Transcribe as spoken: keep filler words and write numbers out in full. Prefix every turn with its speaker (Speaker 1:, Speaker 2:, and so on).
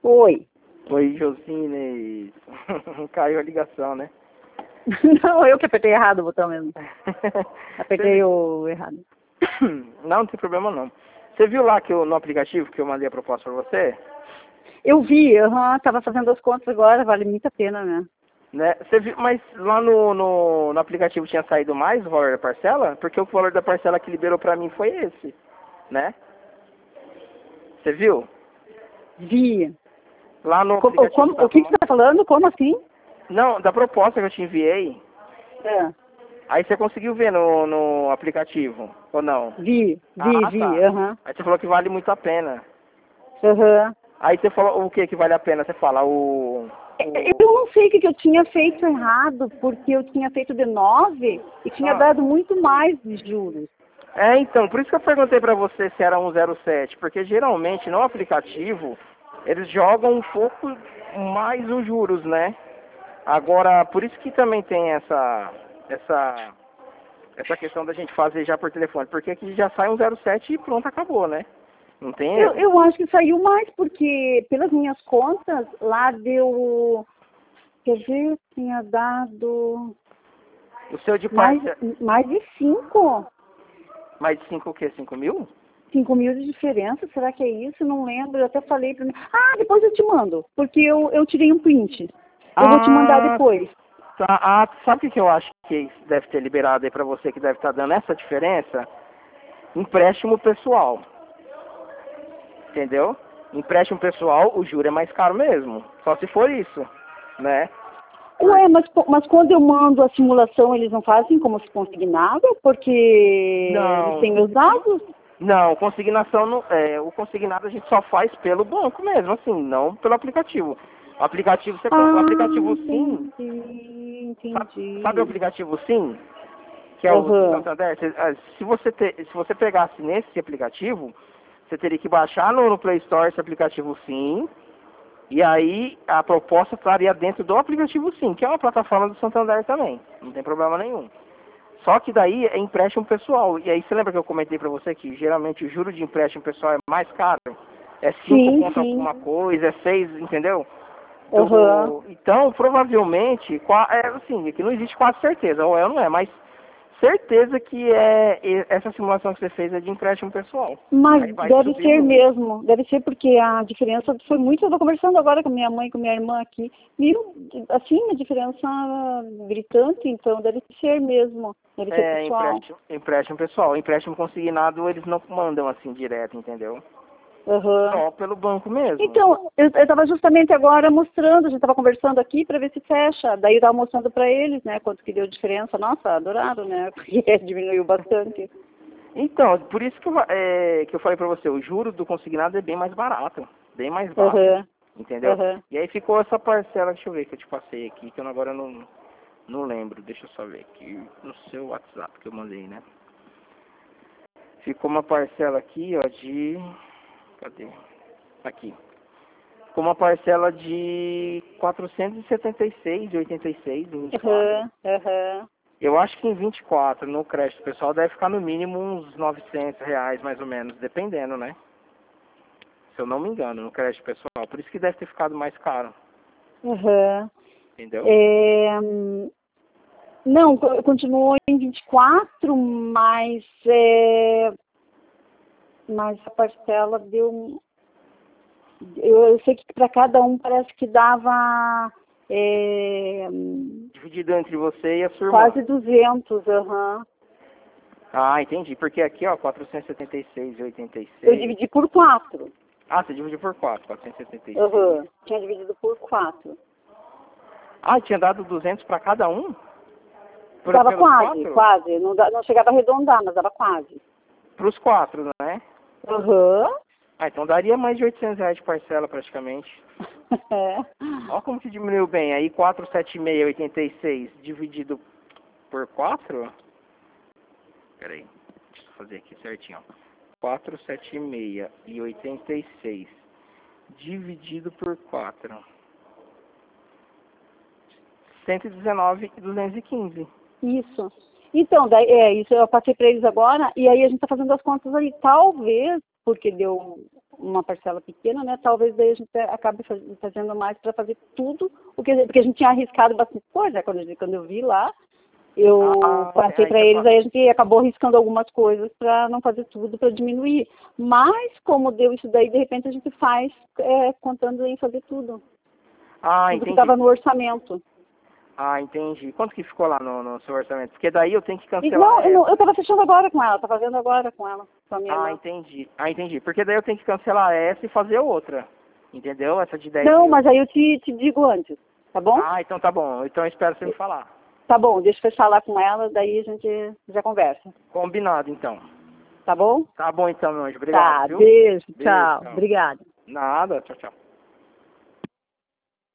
Speaker 1: Oi.
Speaker 2: Oi, Josine. Caiu a ligação, né?
Speaker 1: Não, eu que apertei errado o botão mesmo. Apertei Você... o errado.
Speaker 2: Não, não tem problema não. Você viu lá que eu, no aplicativo que eu mandei a proposta pra você?
Speaker 1: Eu vi, uhum, tava fazendo as contas agora, vale muito a pena, né?
Speaker 2: Né? Você viu, mas lá no, no, no aplicativo tinha saído mais o valor da parcela? Porque o valor da parcela que liberou pra mim foi esse, né? Você viu?
Speaker 1: Vi.
Speaker 2: Lá no
Speaker 1: Como,
Speaker 2: aplicativo
Speaker 1: como, o que, que você tá falando? Como assim?
Speaker 2: Não, da proposta que eu te enviei.
Speaker 1: É.
Speaker 2: Aí você conseguiu ver no, no aplicativo, ou não?
Speaker 1: Vi, vi,
Speaker 2: Ah,
Speaker 1: vi,
Speaker 2: tá.
Speaker 1: aham. Uhum.
Speaker 2: Aí você falou que vale muito a pena.
Speaker 1: Aham. Uhum.
Speaker 2: Aí você falou o que que vale a pena? Você fala o... o...
Speaker 1: Eu não sei o que, que eu tinha feito errado, porque eu tinha feito de nove e tinha
Speaker 2: Ah.
Speaker 1: dado muito mais de juros.
Speaker 2: É, então, por isso que eu perguntei pra você se era um zero sete, porque geralmente no aplicativo eles jogam um pouco mais os juros, né? Agora, por isso que também tem essa, essa, essa questão da gente fazer já por telefone, porque aqui já sai um zero sete e pronto, acabou, né? Não tem
Speaker 1: Eu,
Speaker 2: erro?
Speaker 1: eu acho que saiu mais, porque pelas minhas contas, lá deu, quer ver, tinha dado
Speaker 2: O seu de
Speaker 1: mais,
Speaker 2: parcela...
Speaker 1: mais de cinco.
Speaker 2: Mais de cinco o quê? cinco mil?
Speaker 1: Cinco mil de diferença, será que é isso? Não lembro, eu até falei pra mim. Ah, depois eu te mando, porque eu, eu tirei um print. Eu vou te mandar
Speaker 2: Ah,
Speaker 1: depois.
Speaker 2: tá. Ah, sabe o que que eu acho que deve ter liberado aí pra você, que deve estar dando essa diferença? Empréstimo pessoal. Entendeu? Empréstimo pessoal, o juro é mais caro mesmo. Só se for isso, né?
Speaker 1: Ué, mas, mas quando eu mando a simulação, eles não fazem como se consignado? Porque eles
Speaker 2: Não.
Speaker 1: têm meus dados?
Speaker 2: Não, consignação não, é, o consignado a gente só faz pelo banco mesmo, assim, não pelo aplicativo. O aplicativo, você,
Speaker 1: Ah,
Speaker 2: o aplicativo Sim,
Speaker 1: entendi,
Speaker 2: sabe, sabe o
Speaker 1: entendi.
Speaker 2: aplicativo Sim, que é o do
Speaker 1: Aham.
Speaker 2: Santander? Se, ah, se você te, se você pegasse nesse aplicativo, você teria que baixar no, no Play Store esse aplicativo Sim, e aí a proposta estaria dentro do aplicativo Sim, que é uma plataforma do Santander também, não tem problema nenhum. Só que daí é empréstimo pessoal. E aí você lembra que eu comentei pra você que geralmente o juro de empréstimo pessoal é mais caro? É cinco
Speaker 1: Sim,
Speaker 2: ponto
Speaker 1: sim.
Speaker 2: alguma coisa, é seis, entendeu?
Speaker 1: Aham.
Speaker 2: Do... Então, provavelmente, qua- é assim, aqui não existe quase certeza, ou é ou não é, mas certeza que é e- essa simulação que você fez é de empréstimo pessoal.
Speaker 1: Mas
Speaker 2: Aí vai
Speaker 1: deve
Speaker 2: subir
Speaker 1: ser
Speaker 2: muito.
Speaker 1: mesmo, deve ser porque a diferença foi muito, eu tô conversando agora com minha mãe, com minha irmã aqui, viu, assim, a diferença gritante, então deve ser mesmo, deve ser
Speaker 2: É,
Speaker 1: pessoal.
Speaker 2: empréstimo, empréstimo pessoal. Empréstimo consignado eles não mandam assim direto, entendeu?
Speaker 1: Aham.
Speaker 2: Só pelo banco mesmo.
Speaker 1: Então, eu estava justamente agora mostrando, a gente estava conversando aqui para ver se fecha. Daí eu estava mostrando para eles, né, quanto que deu diferença. Nossa, adoraram, né? Porque diminuiu bastante.
Speaker 2: Então, por isso que eu, é, que eu falei pra você, o juro do consignado é bem mais barato, bem mais baixo,
Speaker 1: Aham,
Speaker 2: entendeu?
Speaker 1: aham.
Speaker 2: E aí ficou essa parcela, deixa eu ver que eu te passei aqui, que eu agora não, não lembro, deixa eu só ver aqui no seu WhatsApp que eu mandei, né? Ficou uma parcela aqui, ó, de... Cadê? Aqui. Ficou uma parcela de quatrocentos e setenta e seis e oitenta e seis em vinte e quatro.
Speaker 1: Aham, aham.
Speaker 2: Eu acho que em vinte e quatro, no crédito pessoal, deve ficar no mínimo uns novecentos reais, mais ou menos, dependendo, né? Se eu não me engano, no crédito pessoal. Por isso que deve ter ficado mais caro,
Speaker 1: Aham.
Speaker 2: entendeu?
Speaker 1: É, hum, não, co- continuou em vinte e quatro, mas, é, mas a parcela deu... um- Eu, eu sei que para cada um parece que dava é,
Speaker 2: Dividido entre você e a sua irmã.
Speaker 1: quase duzentos, aham.
Speaker 2: Ah, entendi. Porque aqui, ó, quatrocentos e setenta e seis e oitenta e
Speaker 1: Eu
Speaker 2: seis.
Speaker 1: dividi por quatro.
Speaker 2: Ah, você dividiu por quatro, quatrocentos e setenta e seis.
Speaker 1: Aham. Tinha dividido por quatro.
Speaker 2: Ah, tinha dado duzentos para cada um? Por,
Speaker 1: Dava
Speaker 2: pelos
Speaker 1: quase,
Speaker 2: quatro?
Speaker 1: quase. Não, da- não chegava a arredondar, mas dava quase.
Speaker 2: Para os quatro, né?
Speaker 1: Aham.
Speaker 2: Ah, então daria mais de oitocentos reais de parcela praticamente.
Speaker 1: É.
Speaker 2: Ó como que diminuiu bem. Aí quatrocentos e setenta e seis e oitenta e seis dividido por quatro? Peraí, deixa eu fazer aqui certinho. Ó. quatrocentos e setenta e seis e oitenta e seis dividido por quatro. cento e dezenove e duzentos e quinze.
Speaker 1: Isso. Então, daí, é isso, eu passei para eles agora, e aí a gente está fazendo as contas aí. Talvez, porque deu uma parcela pequena, né? Talvez daí a gente acabe fazendo mais para fazer tudo, o que, porque a gente tinha arriscado bastante coisa, né? quando, eu, quando eu vi lá, eu
Speaker 2: Ah,
Speaker 1: passei
Speaker 2: aí
Speaker 1: para
Speaker 2: você
Speaker 1: eles,
Speaker 2: passa-
Speaker 1: aí a gente acabou riscando algumas coisas para não fazer tudo, para diminuir. Mas, como deu isso daí, de repente a gente faz é, contando em fazer tudo.
Speaker 2: Ah,
Speaker 1: Tudo que
Speaker 2: entendi.
Speaker 1: estava no orçamento.
Speaker 2: Ah, entendi. Quanto que ficou lá no, no seu orçamento? Porque daí eu tenho que
Speaker 1: E,
Speaker 2: cancelar
Speaker 1: não, eu, não,
Speaker 2: essa.
Speaker 1: eu tava fechando agora com ela, tava fazendo agora com ela, com a minha
Speaker 2: Ah,
Speaker 1: irmã.
Speaker 2: entendi. Ah, entendi. Porque daí eu tenho que cancelar essa e fazer outra. Entendeu? Essa de dez
Speaker 1: Não,
Speaker 2: mil.
Speaker 1: mas aí eu te, te digo antes, tá bom?
Speaker 2: Ah, então tá bom. Então eu espero você me falar.
Speaker 1: Tá bom, deixa eu fechar lá com ela, daí a gente já conversa,
Speaker 2: Combinado, então.
Speaker 1: tá bom?
Speaker 2: Tá bom então, meu anjo. Obrigado,
Speaker 1: Tá,
Speaker 2: viu?
Speaker 1: beijo,
Speaker 2: Beijo,
Speaker 1: tchau,
Speaker 2: tchau.
Speaker 1: obrigada.
Speaker 2: Nada, tchau, tchau.